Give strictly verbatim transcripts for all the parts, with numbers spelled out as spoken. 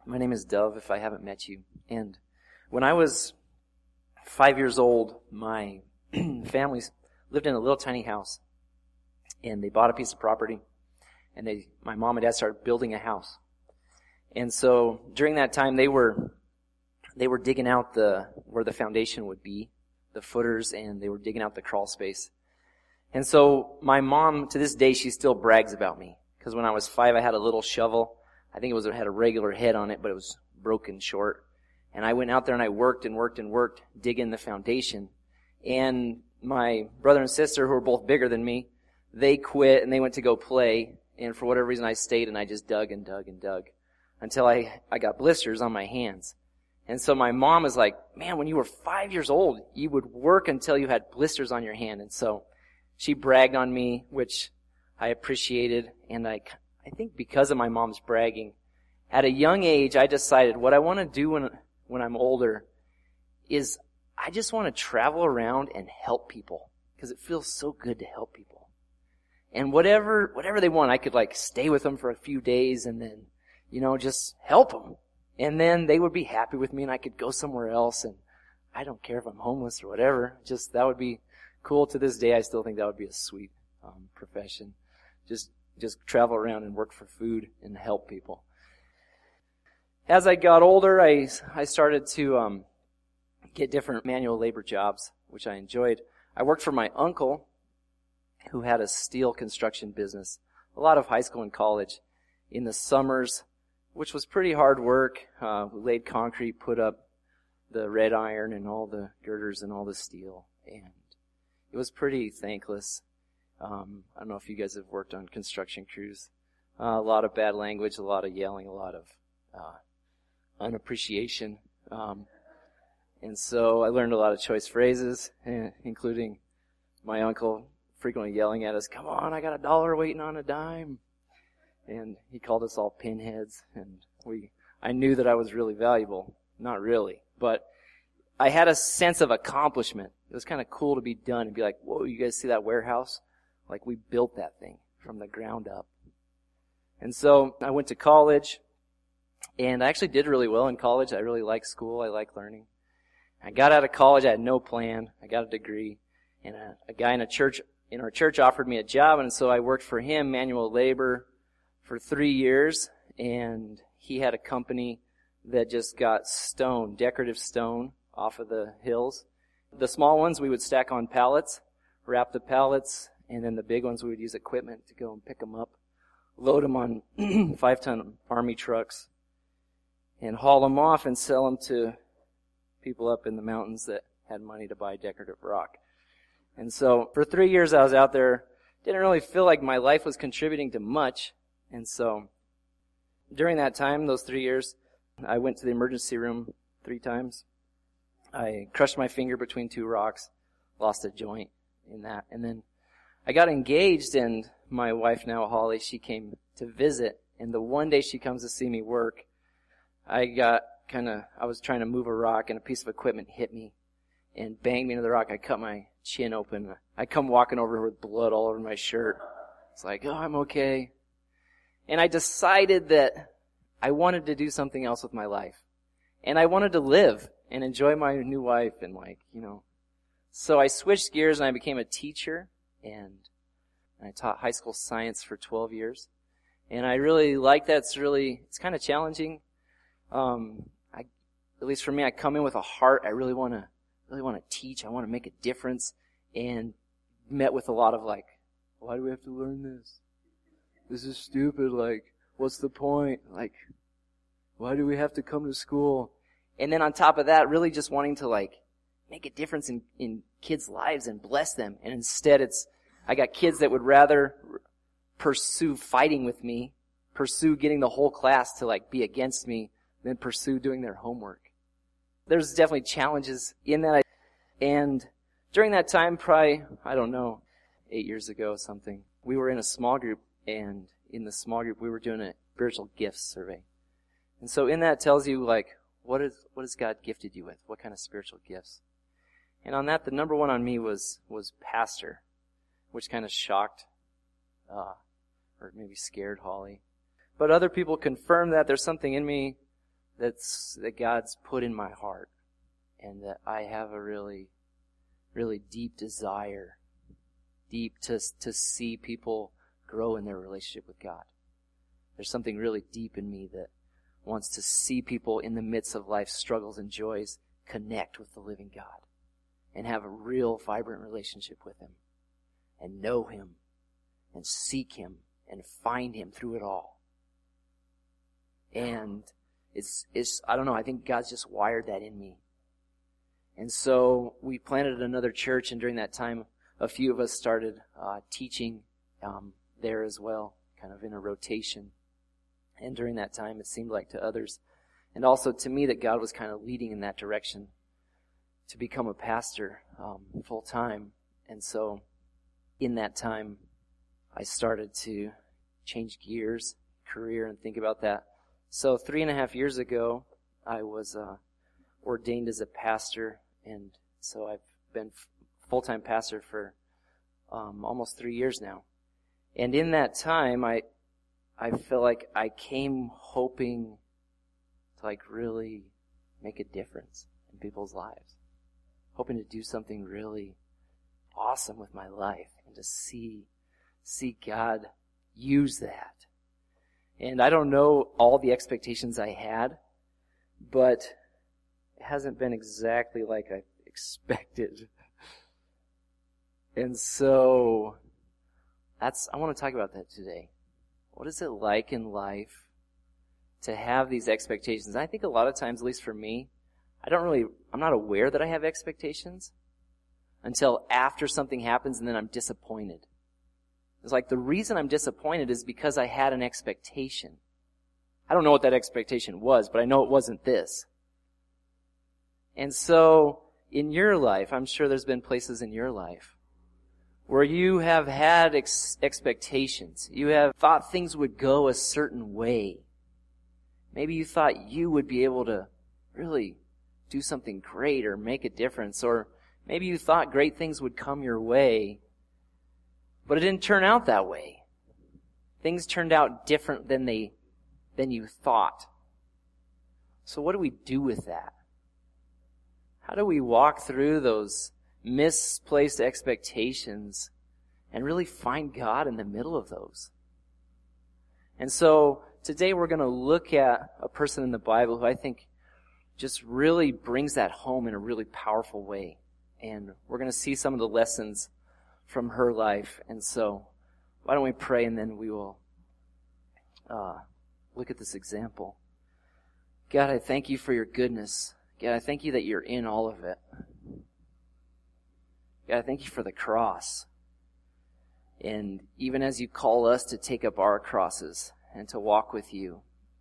My name is Dove, if I haven't met you. And when I was five years old, my family lived in a little tiny house. And they bought a piece of property. And they, my mom and dad started building a house. And so during that time, they were, they were digging out the, where the foundation would be, the footers, and they were digging out the crawl space. And so my mom, to this day, she still brags about me. Because when I was five, I had a little shovel. I think it was, it had a regular head on it, but it was broken short. And I went out there and I worked and worked and worked, digging the foundation. And my brother and sister, who were both bigger than me, they quit and they went to go play. And for whatever reason, I stayed and I just dug and dug and dug until I, I got blisters on my hands. And so my mom was like, man, when you were five years old, you would work until you had blisters on your hand. And so she bragged on me, which I appreciated. And I, I think because of my mom's bragging, at a young age, I decided what I want to do when, when I'm older is I just want to travel around and help people because it feels so good to help people. And whatever, whatever they want, I could like stay with them for a few days and then, you know, just help them. And then they would be happy with me and I could go somewhere else and I don't care if I'm homeless or whatever. Just, that would be cool. To this day, I still think that would be a sweet um, profession. Just, just travel around and work for food and help people. As I got older, I, I started to um, get different manual labor jobs, which I enjoyed. I worked for my uncle, who had a steel construction business, a lot of high school and college. In the summers, which was pretty hard work, uh, we laid concrete, put up the red iron and all the girders and all the steel, and it was pretty thankless. Um, I don't know if you guys have worked on construction crews. Uh, a lot of bad language, a lot of yelling, a lot of uh, unappreciation. Um, and so I learned a lot of choice phrases, including my uncle frequently yelling at us, "Come on, I got a dollar waiting on a dime." And he called us all pinheads, and we, I knew that I was really valuable. Not really, but I had a sense of accomplishment. It was kind of cool to be done and be like, whoa, you guys see that warehouse? Like, we built that thing from the ground up. And so I went to college, and I actually did really well in college. I really liked school. I liked learning. I got out of college. I had no plan. I got a degree, and a, a guy in a church, in our church offered me a job, and so I worked for him, manual labor, for three years, and he had a company that just got stone, decorative stone, off of the hills. The small ones we would stack on pallets, wrap the pallets, and then the big ones we would use equipment to go and pick them up, load them on five-ton army trucks, and haul them off and sell them to people up in the mountains that had money to buy decorative rock. And so for three years I was out there, didn't really feel like my life was contributing to much. And so during that time, those three years, I went to the emergency room three times. I crushed my finger between two rocks, lost a joint in that. And then I got engaged, and my wife now, Holly, she came to visit. And the one day she comes to see me work, I got kind of, I was trying to move a rock, and a piece of equipment hit me and banged me into the rock. I cut my chin open. I come walking over with blood all over my shirt. It's like, oh, I'm okay. And I decided that I wanted to do something else with my life. And I wanted to live and enjoy my new wife and like, you know. So I switched gears and I became a teacher, and I taught high school science for twelve years. And I really like that. It's really, it's kind of challenging. Um, I, at least for me, I come in with a heart. I really want to, really want to teach. I want to make a difference, and met with a lot of like, why do we have to learn this? This is stupid, like, what's the point? Like, why do we have to come to school? And then on top of that, really just wanting to, like, make a difference in, in kids' lives and bless them. And instead it's, I got kids that would rather pursue fighting with me, pursue getting the whole class to, like, be against me, than pursue doing their homework. There's definitely challenges in that. And during that time, probably, I don't know, eight years ago or something, we were in a small group. And in the small group, we were doing a spiritual gifts survey. And so in that it tells you, like, what is, what has God gifted you with? What kind of spiritual gifts? And on that, the number one on me was, was pastor, which kind of shocked, uh, or maybe scared Holly. But other people confirmed that there's something in me that's that God's put in my heart, and that I have a really, really deep desire, deep to to see people grow in their relationship with God. There's something really deep in me that wants to see people in the midst of life's struggles and joys connect with the living God and have a real vibrant relationship with Him and know Him and seek Him and find Him through it all. And it's, it's, I don't know, I think God's just wired that in me. And so we planted another church, and during that time, a few of us started uh, teaching um, there as well, kind of in a rotation. And during that time, it seemed like to others, and also to me, that God was kind of leading in that direction to become a pastor um, full time. And so in that time, I started to change gears, career, and think about that. So three and a half years ago, I was uh, ordained as a pastor, and so I've been f- full-time pastor for um, almost three years now. And in that time, I I feel like I came hoping to like really make a difference in people's lives, hoping to do something really awesome with my life, and to see see God use that. And I don't know all the expectations I had, but it hasn't been exactly like I expected. And so that's I want to talk about that today. What is it like in life to have these expectations? I think a lot of times, at least for me, I don't really, I'm not aware that I have expectations until after something happens, and then I'm disappointed. It's like the reason I'm disappointed is because I had an expectation. I don't know what that expectation was, but I know it wasn't this. And so, in your life, I'm sure there's been places in your life where you have had ex- expectations. You have thought things would go a certain way. Maybe you thought you would be able to really do something great or make a difference. Or maybe you thought great things would come your way, but it didn't turn out that way. Things turned out different than they than you thought. So what do we do with that? How do we walk through those misplaced expectations and really find God in the middle of those? And so today we're going to look at a person in the Bible who I think just really brings that home in a really powerful way. And we're going to see some of the lessons from her life. And so why don't we pray, and then we will uh, look at this example. God, I thank you for your goodness. God, I thank you that you're in all of it. God, I thank you for the cross. And even as you call us to take up our crosses and to walk with you,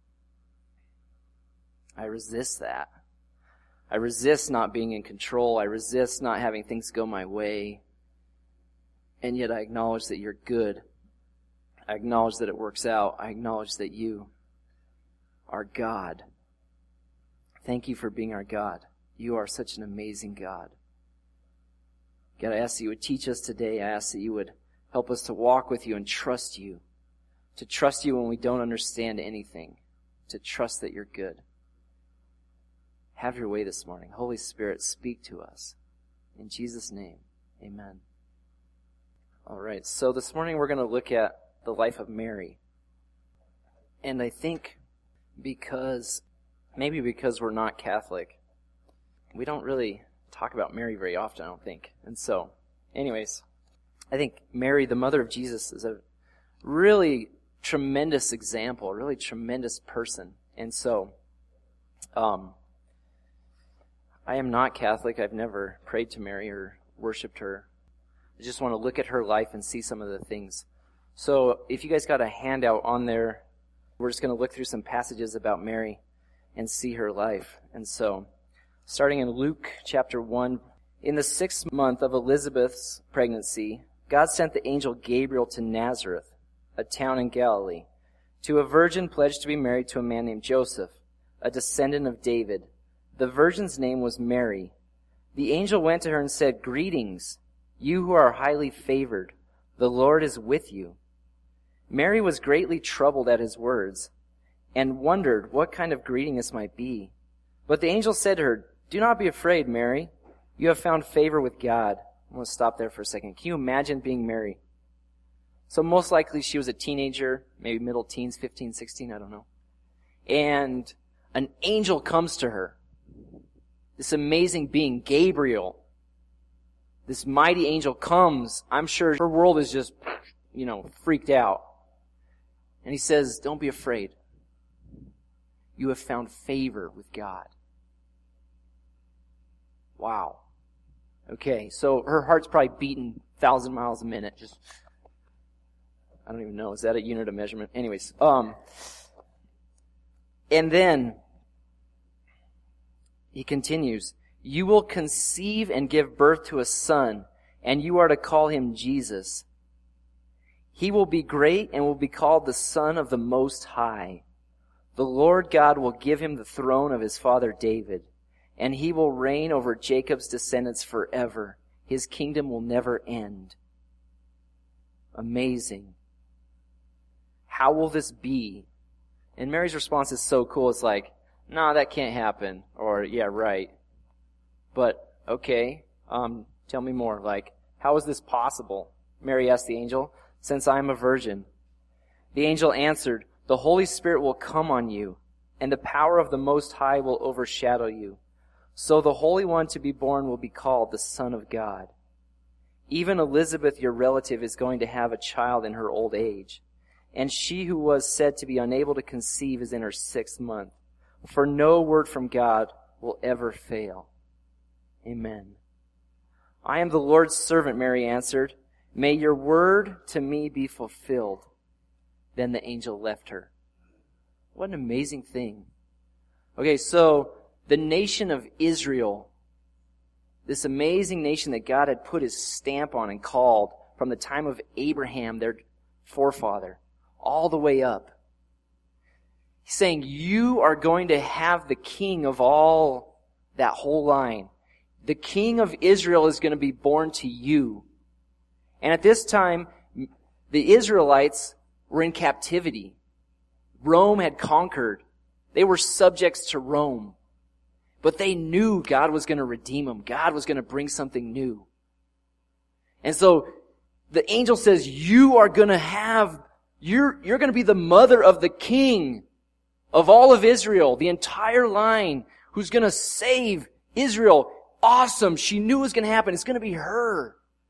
I resist that. I resist not being in control. I resist not having things go my way. And yet I acknowledge that you're good. I acknowledge that it works out. I acknowledge that you are God. Thank you for being our God. You are such an amazing God. God, I ask that you would teach us today. I ask that you would help us to walk with you and trust you. To trust you when we don't understand anything. To trust that you're good. Have your way this morning. Holy Spirit, speak to us. In Jesus' name, amen. All right, so this morning we're going to look at the life of Mary. And I think because, maybe because we're not Catholic, we don't really talk about Mary very often, I don't think. And so, anyways, I think Mary, the mother of Jesus, is a really tremendous example, a really tremendous person. And so, um, I am not Catholic. I've never prayed to Mary or worshipped her. I just want to look at her life and see some of the things. So if you guys got a handout on there, we're just going to look through some passages about Mary and see her life. And so, starting in Luke chapter one, in the sixth month of Elizabeth's pregnancy, God sent the angel Gabriel to Nazareth, a town in Galilee, to a virgin pledged to be married to a man named Joseph, a descendant of David. The virgin's name was Mary. The angel went to her and said, "Greetings, you who are highly favored. The Lord is with you." Mary was greatly troubled at his words and wondered what kind of greeting this might be. But the angel said to her, "Do not be afraid, Mary. You have found favor with God." I'm going to stop there for a second. Can you imagine being Mary? So most likely she was a teenager, maybe middle teens, fifteen, sixteen, I don't know. And an angel comes to her. This amazing being, Gabriel. This mighty angel comes. I'm sure her world is just, you know, freaked out. And he says, "Don't be afraid. You have found favor with God." Wow. Okay, so her heart's probably beating a thousand miles a minute. Just, I don't even know. Is that a unit of measurement? Anyways, um, and then he continues, "You will conceive and give birth to a son, and you are to call him Jesus. He will be great and will be called the Son of the Most High. The Lord God will give him the throne of his father David, and he will reign over Jacob's descendants forever. His kingdom will never end." Amazing. How will this be? And Mary's response is so cool. It's like, "Nah, that can't happen." Or, "Yeah, right." But, okay, um, tell me more. Like, how is this possible? Mary asked the angel, "Since I am a virgin." The angel answered, "The Holy Spirit will come on you, and the power of the Most High will overshadow you. So the Holy One to be born will be called the Son of God. Even Elizabeth, your relative, is going to have a child in her old age, and she who was said to be unable to conceive is in her sixth month. For no word from God will ever fail." Amen. "I am the Lord's servant," Mary answered. "May your word to me be fulfilled." Then the angel left her. What an amazing thing. Okay, so the nation of Israel, this amazing nation that God had put his stamp on and called from the time of Abraham, their forefather, all the way up. He's saying, you are going to have the king of all that whole line. The king of Israel is going to be born to you. And at this time, the Israelites were in captivity. Rome had conquered. They were subjects to Rome. But they knew God was going to redeem them. God was going to bring something new. And so the angel says, you are going to have, you're, you're going to be the mother of the king of all of Israel, the entire line, who's going to save Israel. Awesome. She knew it was going to happen. It's going to be her.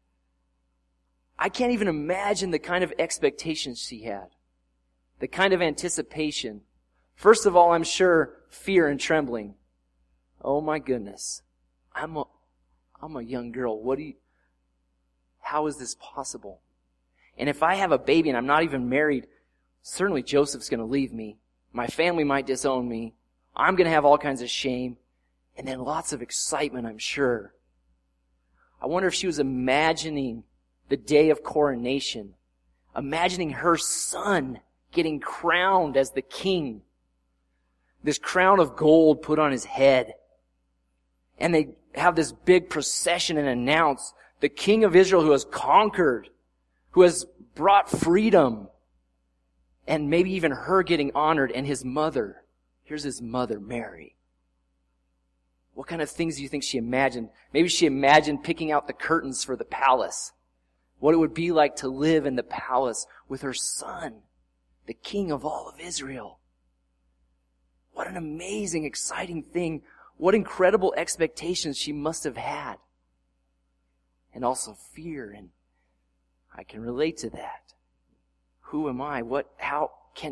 I can't even imagine the kind of expectations she had. The kind of anticipation. First of all, I'm sure fear and trembling. Oh my goodness. I'm a, I'm a young girl. What do you, how is this possible? And if I have a baby and I'm not even married, certainly Joseph's going to leave me. My family might disown me. I'm going to have all kinds of shame. And then lots of excitement, I'm sure. I wonder if she was imagining the day of coronation. Imagining her son getting crowned as the king. This crown of gold put on his head. And they have this big procession and announce the king of Israel who has conquered, who has brought freedom. And maybe even her getting honored, and his mother. Here's his mother, Mary. What kind of things do you think she imagined? Maybe she imagined picking out the curtains for the palace. What it would be like to live in the palace with her son, the king of all of Israel. What an amazing, exciting thing. What incredible expectations she must have had. And also fear, and I can relate to that. Who am I? What, how can,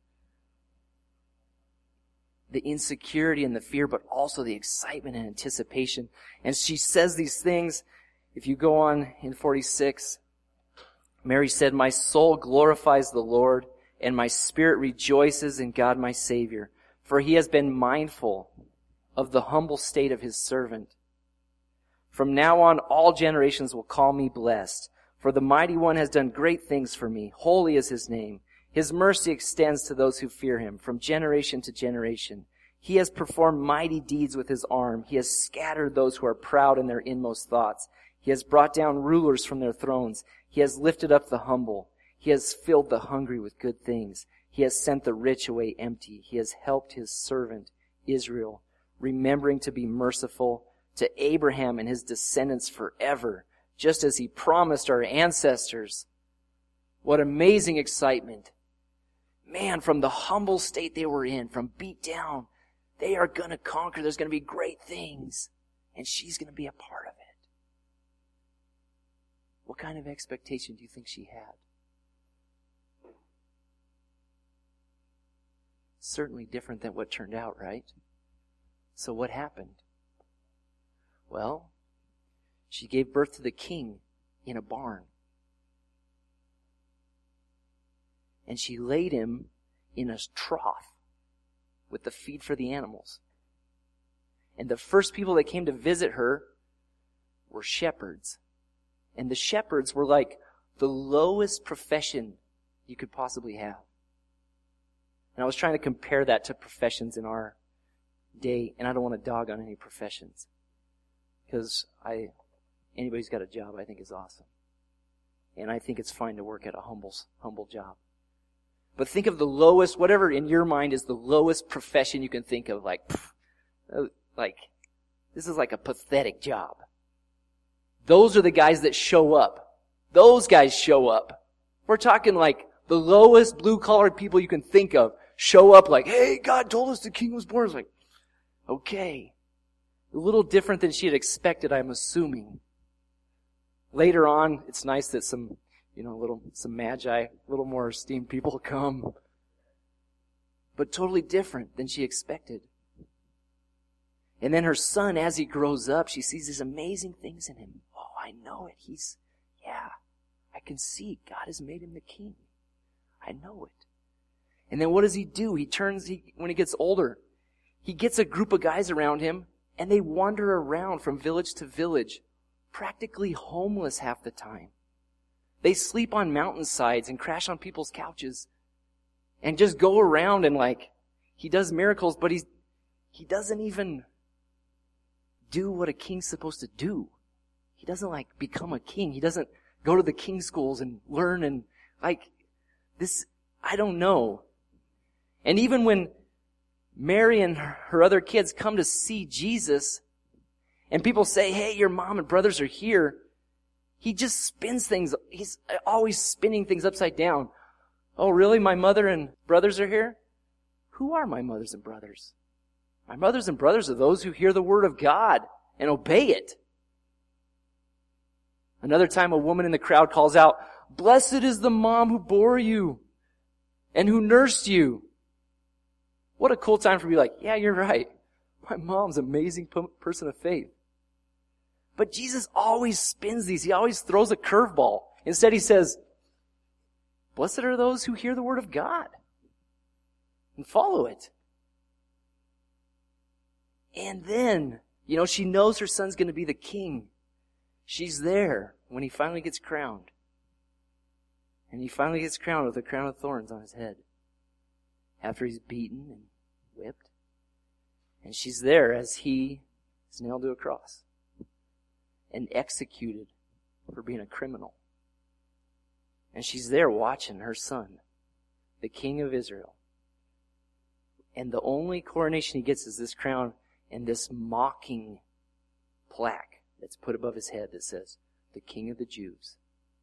the insecurity and the fear, but also the excitement and anticipation. And she says these things. If you go on in forty-six, Mary said, "My soul glorifies the Lord, and my spirit rejoices in God my Savior, for he has been mindful of the humble state of his servant. From now on, all generations will call me blessed, for the Mighty One has done great things for me. Holy is his name. His mercy extends to those who fear him, from generation to generation. He has performed mighty deeds with his arm. He has scattered those who are proud in their inmost thoughts. He has brought down rulers from their thrones. He has lifted up the humble. He has filled the hungry with good things. He has sent the rich away empty. He has helped his servant Israel, remembering to be merciful to Abraham and his descendants forever, just as he promised our ancestors. What amazing excitement. Man, from the humble state they were in, from beat down, they are going to conquer. There's going to be great things. And she's going to be a part of it. What kind of expectation do you think she had? Certainly different than what turned out, right? So what happened? Well, she gave birth to the king in a barn. And she laid him in a trough with the feed for the animals. And the first people that came to visit her were shepherds. And the shepherds were like the lowest profession you could possibly have. And I was trying to compare that to professions in our day, and I don't want to dog on any professions. Because I, anybody who's got a job I think is awesome. And I think it's fine to work at a humble, humble job. But think of the lowest, whatever in your mind is the lowest profession you can think of, like, pff, like, this is like a pathetic job. Those are the guys that show up. Those guys show up. We're talking like the lowest blue-collar people you can think of show up like, hey, God told us the king was born. It's like, okay. A little different than she had expected, I'm assuming. Later on, it's nice that some, you know, little, some magi, a little more esteemed people come. But totally different than she expected. And then her son, as he grows up, she sees these amazing things in him. Oh, I know it. He's, yeah, I can see God has made him the king. I know it. And then what does he do? He turns, he, when he gets older, he gets a group of guys around him, and they wander around from village to village, practically homeless half the time. They sleep on mountainsides and crash on people's couches and just go around and like, he does miracles, but he's, he doesn't even do what a king's supposed to do. He doesn't like become a king. He doesn't go to the king schools and learn and like this, I don't know. And even when Mary and her other kids come to see Jesus and people say, hey, your mom and brothers are here, he just spins things. He's always spinning things upside down. Oh, really? My mother and brothers are here? Who are my mothers and brothers? My mothers and brothers are those who hear the word of God and obey it. Another time a woman in the crowd calls out, blessed is the mom who bore you and who nursed you. What a cool time for me to be like, yeah, you're right. My mom's an amazing person of faith. But Jesus always spins these. He always throws a curveball. Instead he says, blessed are those who hear the word of God and follow it. And then, you know, she knows her son's going to be the king. She's there when he finally gets crowned. And he finally gets crowned with a crown of thorns on his head. After he's beaten and whipped. And she's there as he is nailed to a cross. And executed for being a criminal. And she's there watching her son, the king of Israel. And the only coronation he gets is this crown and this mocking plaque that's put above his head that says, the King of the Jews.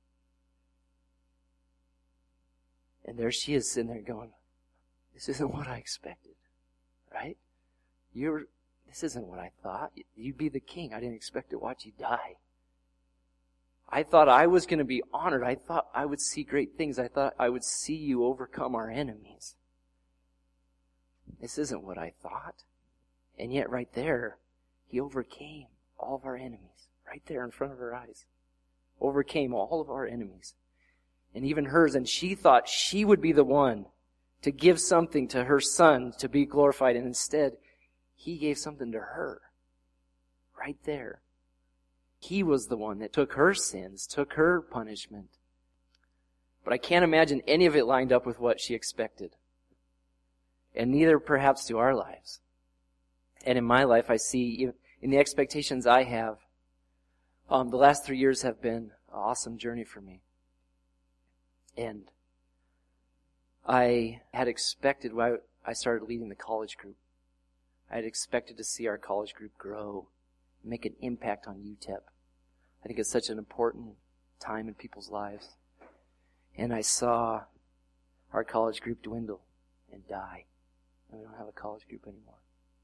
And there she is sitting there going, this isn't what I expected, right? You're, this isn't what I thought. You'd be the king. I didn't expect to watch you die. I thought I was going to be honored. I thought I would see great things. I thought I would see you overcome our enemies. This isn't what I thought. And yet right there, he overcame all of our enemies. Right there in front of her eyes. Overcame all of our enemies. And even hers. And she thought she would be the one to give something to her son to be glorified. And instead, he gave something to her. Right there. He was the one that took her sins, took her punishment. But I can't imagine any of it lined up with what she expected. And neither perhaps do our lives. And in my life, I see, in the expectations I have, um, the last three years have been an awesome journey for me. And I had expected, when I started leading the college group, I had expected to see our college group grow, make an impact on U T E P. I think it's such an important time in people's lives. And I saw our college group dwindle and die. And we don't have a college group anymore.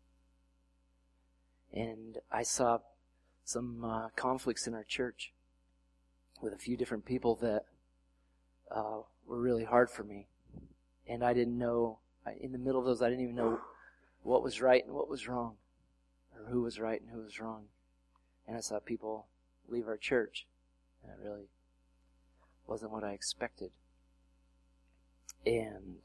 And I saw some uh, conflicts in our church with a few different people that uh, were really hard for me. And I didn't know, in the middle of those, I didn't even know what was right and what was wrong, or who was right and who was wrong. And I saw people leave our church, and it really wasn't what I expected. And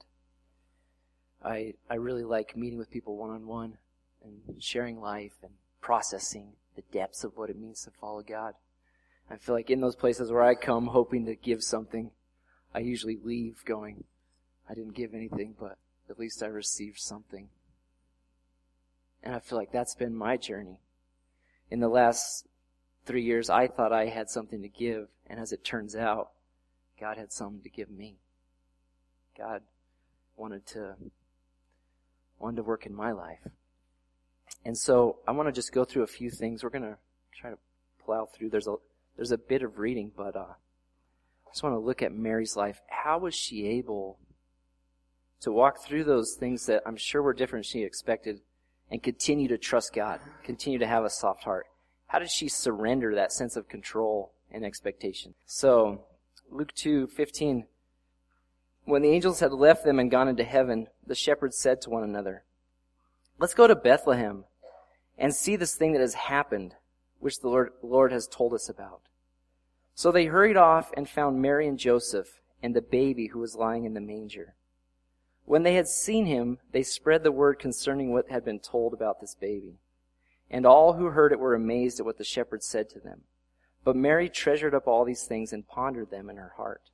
I I really like meeting with people one-on-one and sharing life and processing the depths of what it means to follow God. I feel like in those places where I come hoping to give something, I usually leave going, I didn't give anything, but at least I received something. And I feel like that's been my journey. In the last three years, I thought I had something to give, and as it turns out, God had something to give me. God wanted to wanted to work in my life. And so I want to just go through a few things. We're going to try to plow through. There's a there's a bit of reading, but uh, I just want to look at Mary's life. How was she able to walk through those things that I'm sure were different than she expected and continue to trust God, continue to have a soft heart? How did she surrender that sense of control and expectation? So, Luke two fifteen, when the angels had left them and gone into heaven, the shepherds said to one another, "Let's go to Bethlehem and see this thing that has happened, which the Lord, Lord has told us about." So they hurried off and found Mary and Joseph and the baby who was lying in the manger. When they had seen him, they spread the word concerning what had been told about this baby. And all who heard it were amazed at what the shepherds said to them. But Mary treasured up all these things and pondered them in her heart.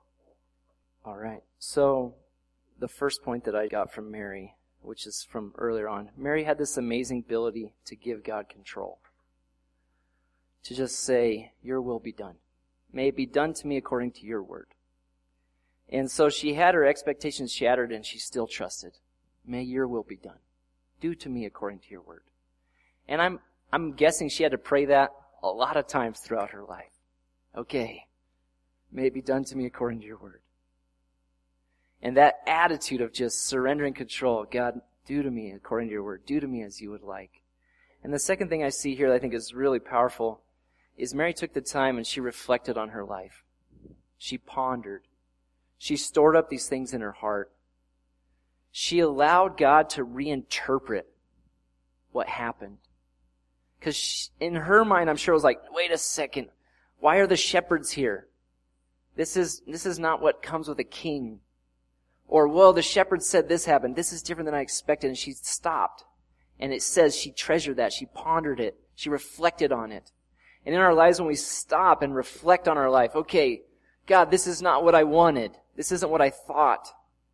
All right, so the first point that I got from Mary, which is from earlier on, Mary had this amazing ability to give God control. To just say, your will be done. May it be done to me according to your word. And so she had her expectations shattered and she still trusted. May your will be done. Do to me according to your word. And I'm I'm guessing she had to pray that a lot of times throughout her life. Okay, may it be done to me according to your word. And that attitude of just surrendering control, God, do to me according to your word. Do to me as you would like. And the second thing I see here that I think is really powerful is Mary took the time and she reflected on her life. She pondered. She stored up these things in her heart. She allowed God to reinterpret what happened. Because in her mind, I'm sure it was like, wait a second, why are the shepherds here? This is this is not what comes with a king. Or, well, the shepherds said this happened. This is different than I expected. And she stopped. And it says she treasured that. She pondered it. She reflected on it. And in our lives, when we stop and reflect on our life, okay, God, this is not what I wanted. This isn't what I thought.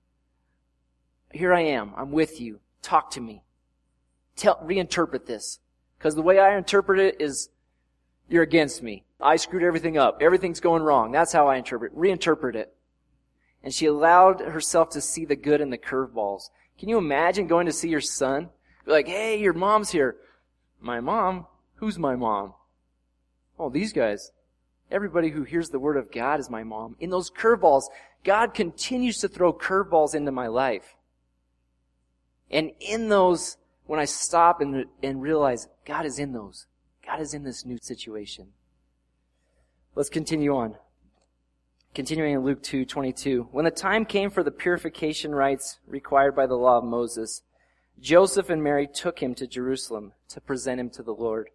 Here I am. I'm with you. Talk to me. Tell, reinterpret this. Because the way I interpret it is, you're against me. I screwed everything up. Everything's going wrong. That's how I interpret it. Reinterpret it. And she allowed herself to see the good in the curveballs. Can you imagine going to see your son? Be like, hey, your mom's here. My mom? Who's my mom? Oh, these guys. Everybody who hears the word of God is my mom. In those curveballs, God continues to throw curveballs into my life. And in those, when I stop and, and realize God is in those. God is in this new situation. Let's continue on. Continuing in Luke two twenty-two. When the time came for the purification rites required by the law of Moses, Joseph and Mary took him to Jerusalem to present him to the Lord.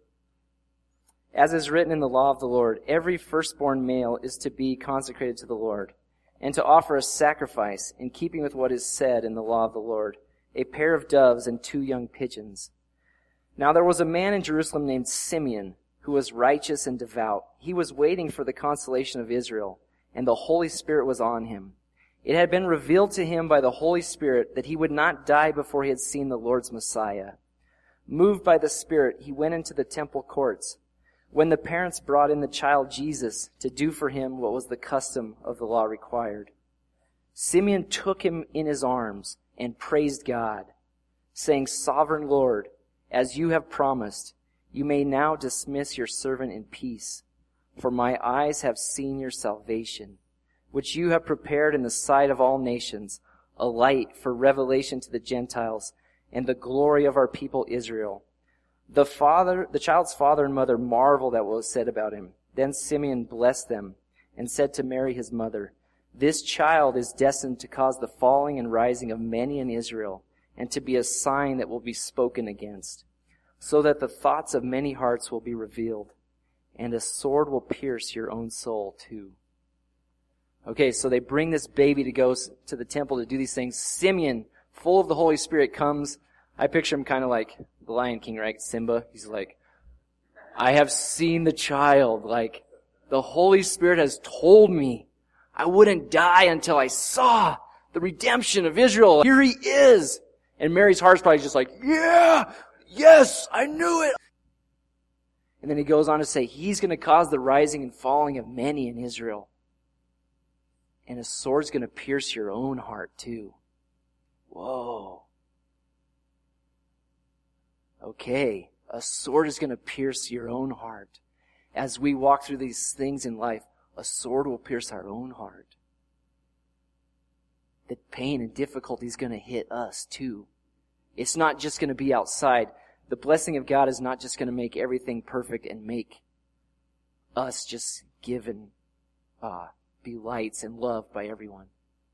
As is written in the law of the Lord, every firstborn male is to be consecrated to the Lord, and to offer a sacrifice in keeping with what is said in the law of the Lord, a pair of doves and two young pigeons. Now there was a man in Jerusalem named Simeon, who was righteous and devout. He was waiting for the consolation of Israel, and the Holy Spirit was on him. It had been revealed to him by the Holy Spirit that he would not die before he had seen the Lord's Messiah. Moved by the Spirit, he went into the temple courts. When the parents brought in the child Jesus to do for him what was the custom of the law required, Simeon took him in his arms and praised God, saying, Sovereign Lord, as you have promised, you may now dismiss your servant in peace, for my eyes have seen your salvation, which you have prepared in the sight of all nations, a light for revelation to the Gentiles, and the glory of our people Israel. The father, the child's father and mother marveled at what was said about him. Then Simeon blessed them and said to Mary his mother, This child is destined to cause the falling and rising of many in Israel, and to be a sign that will be spoken against, so that the thoughts of many hearts will be revealed, and a sword will pierce your own soul too. Okay, so they bring this baby to go to the temple to do these things. Simeon, full of the Holy Spirit, comes. I picture him kind of like the Lion King, right? Simba. He's like, I have seen the child. Like, the Holy Spirit has told me I wouldn't die until I saw the redemption of Israel. Here he is. And Mary's heart's probably just like, yeah, yes, I knew it. And then he goes on to say, he's going to cause the rising and falling of many in Israel. And a sword's going to pierce your own heart too. Whoa. Okay, a sword is going to pierce your own heart. As we walk through these things in life, a sword will pierce our own heart. That pain and difficulty is going to hit us too. It's not just going to be outside. The blessing of God is not just going to make everything perfect and make us just given, uh, be lights and loved by everyone.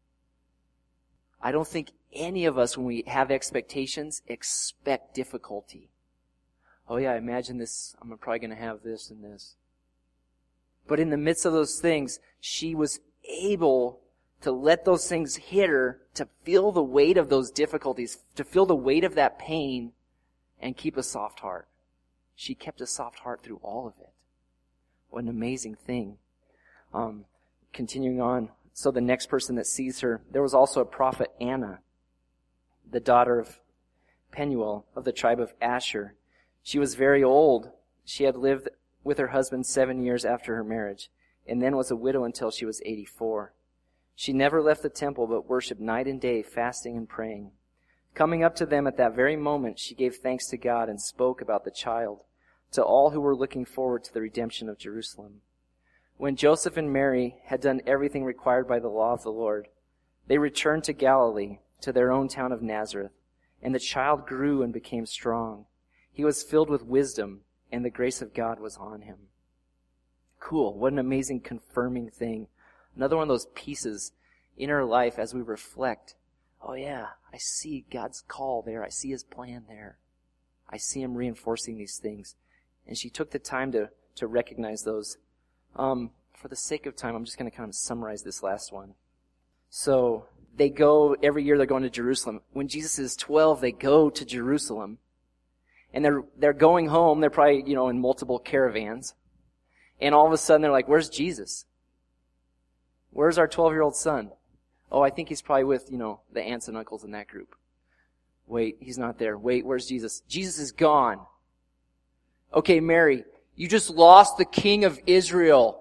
I don't think any of us, when we have expectations, expect difficulty. Oh yeah, imagine this, I'm probably going to have this and this. But in the midst of those things, she was able to let those things hit her, to feel the weight of those difficulties, to feel the weight of that pain, and keep a soft heart. She kept a soft heart through all of it. What an amazing thing. Um, continuing on. So the next person that sees her, there was also a prophet, Anna, the daughter of Penuel of the tribe of Asher. She was very old. She had lived with her husband seven years after her marriage, and then was a widow until she was eighty-four. She never left the temple, but worshipped night and day, fasting and praying. Coming up to them at that very moment, she gave thanks to God and spoke about the child to all who were looking forward to the redemption of Jerusalem. When Joseph and Mary had done everything required by the law of the Lord, they returned to Galilee, to their own town of Nazareth, and the child grew and became strong. He was filled with wisdom, and the grace of God was on him. Cool. What an amazing confirming thing. Another one of those pieces in our life as we reflect. Oh yeah, I see God's call there. I see his plan there. I see him reinforcing these things. And she took the time to, to recognize those. Um, for the sake of time, I'm just going to kind of summarize this last one. So they go, every year they're going to Jerusalem. When Jesus is twelve, they go to Jerusalem. And they're, they're going home. They're probably, you know, in multiple caravans. And all of a sudden they're like, where's Jesus? Where's our twelve-year-old son? Oh, I think he's probably with, you know, the aunts and uncles in that group. Wait, he's not there. Wait, where's Jesus? Jesus is gone. Okay, Mary, you just lost the king of Israel.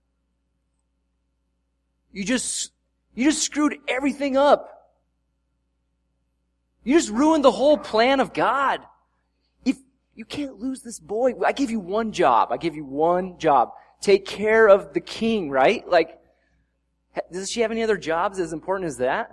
You just, you just screwed everything up. You just ruined the whole plan of God. If you can't lose this boy, I give you one job. I give you one job. Take care of the king, right? Like, does she have any other jobs as important as that?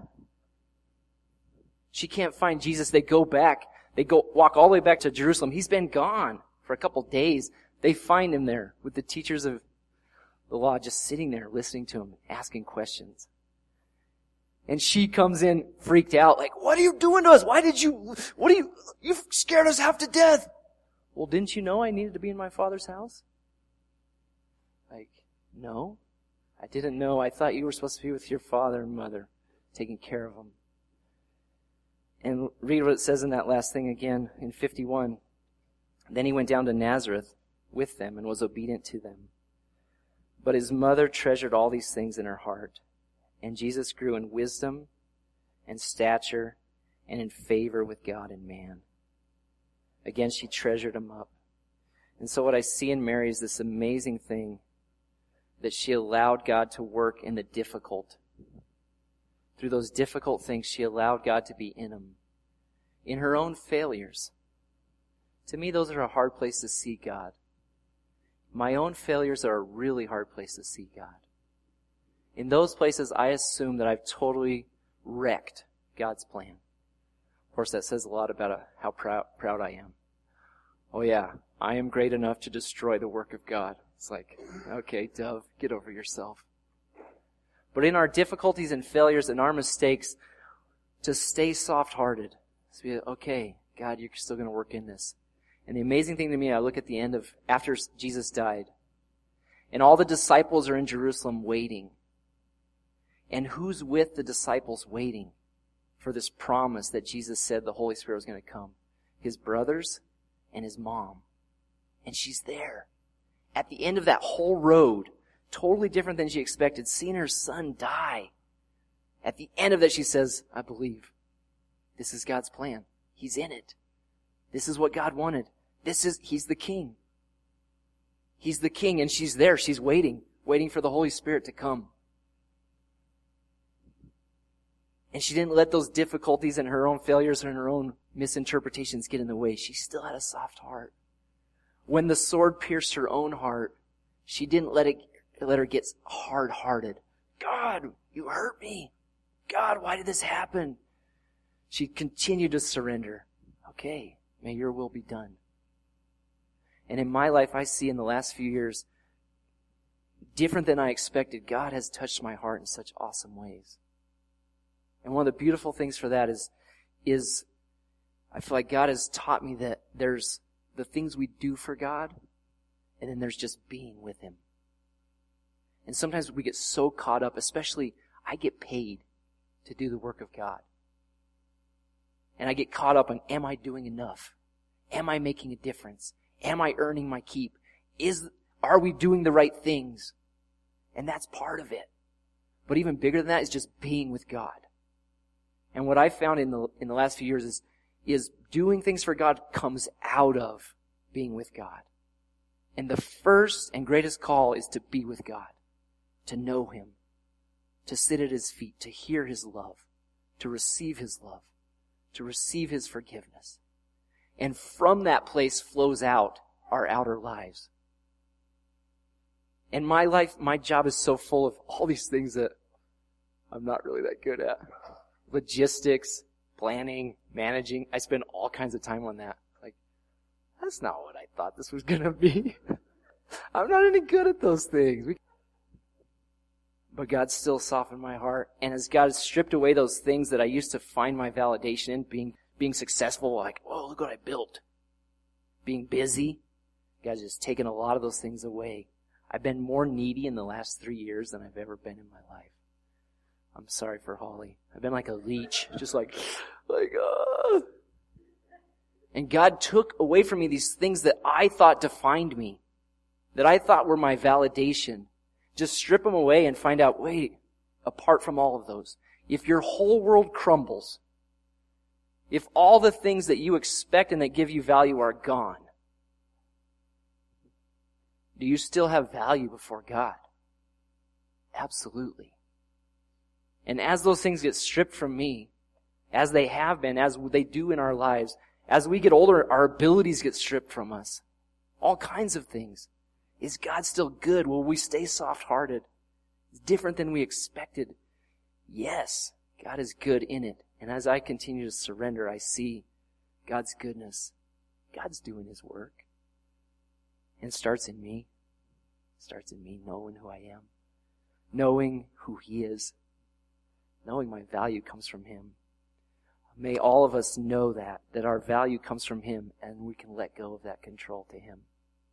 She can't find Jesus. They go back. They go walk all the way back to Jerusalem. He's been gone for a couple days. They find him there with the teachers of the law just sitting there listening to him, asking questions. And she comes in freaked out, like, what are you doing to us? Why did you, what are you, you've scared us half to death. Well, didn't you know I needed to be in my Father's house? Like, no. I didn't know. I thought you were supposed to be with your father and mother, taking care of them. And read what it says in that last thing again in fifty-one. Then he went down to Nazareth with them and was obedient to them. But his mother treasured all these things in her heart. And Jesus grew in wisdom and stature and in favor with God and man. Again, she treasured him up. And so what I see in Mary is this amazing thing, that she allowed God to work in the difficult. through those difficult things, she allowed God to be in them. In her own failures. To me, those are a hard place to see God. My own failures are a really hard place to see God. In those places, I assume that I've totally wrecked God's plan. Of course, that says a lot about how proud, proud I am. Oh yeah, I am great enough to destroy the work of God. It's like, okay, Dove, get over yourself. But in our difficulties and failures and our mistakes, to stay soft-hearted. To be, okay, God, you're still going to work in this. And the amazing thing to me, I look at the end of, after Jesus died, and all the disciples are in Jerusalem waiting. And who's with the disciples waiting for this promise that Jesus said the Holy Spirit was going to come? His brothers and his mom. And she's there. At the end of that whole road, totally different than she expected, seeing her son die. At the end of that, she says, I believe. This is God's plan. He's in it. This is what God wanted. This is, he's the king. He's the king, and she's there. She's waiting, waiting for the Holy Spirit to come. And she didn't let those difficulties and her own failures and her own misinterpretations get in the way. She still had a soft heart. When the sword pierced her own heart, she didn't let it let her get hard-hearted. God, you hurt me. God, why did this happen? She continued to surrender. Okay, may your will be done. And in my life, I see in the last few years, different than I expected, God has touched my heart in such awesome ways. And one of the beautiful things for that is, is I feel like God has taught me that there's the things we do for God, and then there's just being with Him. And sometimes we get so caught up, especially I get paid to do the work of God. And I get caught up on, am I doing enough? Am I making a difference? Am I earning my keep? Is, are we doing the right things? And that's part of it. But even bigger than that is just being with God. And what I found in the, in the last few years is, is doing things for God comes out of being with God. And the first and greatest call is to be with God, to know Him, to sit at His feet, to hear His love, to receive His love, to receive His forgiveness. And from that place flows out our outer lives. And my life, my job is so full of all these things that I'm not really that good at. Logistics, planning, managing. I spend all kinds of time on that. Like, that's not what I thought this was going to be. I'm not any good at those things. We... But God still softened my heart. And as God has stripped away those things that I used to find my validation in, being being successful, like, oh, look what I built. Being busy, God's just taken a lot of those things away. I've been more needy in the last three years than I've ever been in my life. I'm sorry for Holly. I've been like a leech, just like, like, ah. And God took away from me these things that I thought defined me, that I thought were my validation. Just strip them away and find out, wait, apart from all of those, if your whole world crumbles, if all the things that you expect and that give you value are gone, do you still have value before God? Absolutely. And as those things get stripped from me, as they have been, as they do in our lives, as we get older, our abilities get stripped from us. All kinds of things. Is God still good? Will we stay soft-hearted? It's different than we expected. Yes, God is good in it. And as I continue to surrender, I see God's goodness. God's doing His work. And it starts in me. It starts in me knowing who I am. Knowing who He is. Knowing my value comes from Him. May all of us know that, that our value comes from Him and we can let go of that control to Him.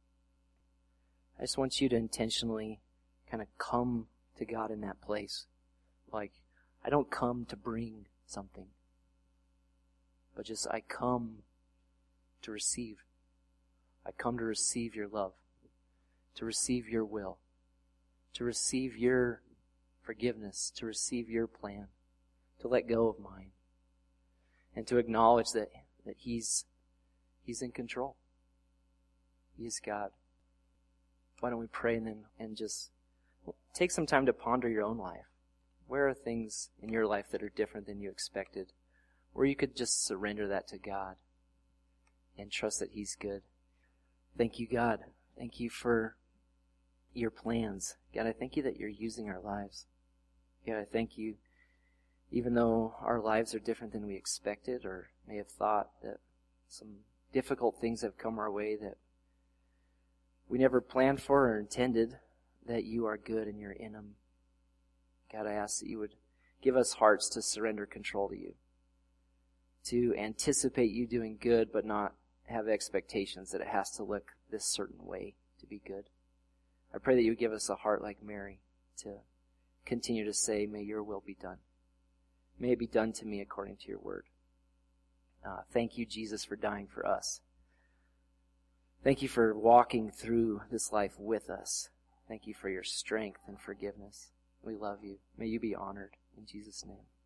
I just want you to intentionally kind of come to God in that place. Like, I don't come to bring something, but just I come to receive. I come to receive your love, to receive your will, to receive your forgiveness, to receive your plan, to let go of mine, and to acknowledge that, that He's, He's in control. He is God. Why don't we pray and then, and just take some time to ponder your own life. Where are things in your life that are different than you expected? Where you could just surrender that to God and trust that He's good. Thank you, God. Thank you for your plans. God, I thank you that you're using our lives. God, I thank you, even though our lives are different than we expected or may have thought, that some difficult things have come our way that we never planned for or intended, that you are good and you're in them. God, I ask that you would give us hearts to surrender control to you, to anticipate you doing good but not have expectations that it has to look this certain way to be good. I pray that you would give us a heart like Mary to continue to say, may your will be done. May it be done to me according to your word. Uh, thank you, Jesus, for dying for us. Thank you for walking through this life with us. Thank you for your strength and forgiveness. We love you. May you be honored. In Jesus' name.